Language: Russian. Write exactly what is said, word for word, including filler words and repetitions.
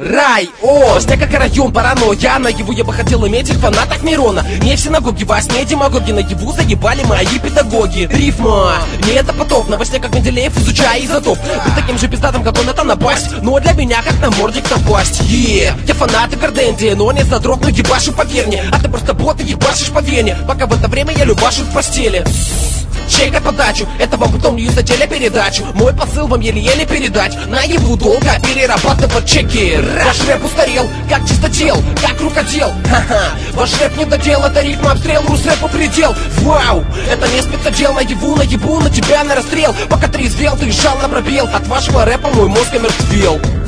Рай, о, снег как район, паранойя. Наяву я бы хотел иметь их фанаток Мирона. Не в синагоге, во сне демагоги. Наяву заебали мои педагоги. Рифма, не это потопно. Во сне как Менделеев, изучая изотоп. Быть таким же пиздатым, как он, это напасть. Но для меня как на мордик напасть. Е, я фанат и Гарденди, но не задрот, но ебашу по верне. А ты просто бот и ебашишь по вене. Пока в это время я любашу в постели. Чейка подачу, это вам потом не за телепередачу. Мой посыл вам еле-еле передать. Наяву долго перерабатывать чеки. Ваш рэп устарел, как чистотел, как рукодел. Ха-ха, ваш рэп не додел, это рифма обстрел, рус-рэпу предел. Вау, это не спецодел, наяву, наебу на тебя на расстрел. Пока трезвел, ты жал на пробел. От вашего рэпа мой мозг омертвел.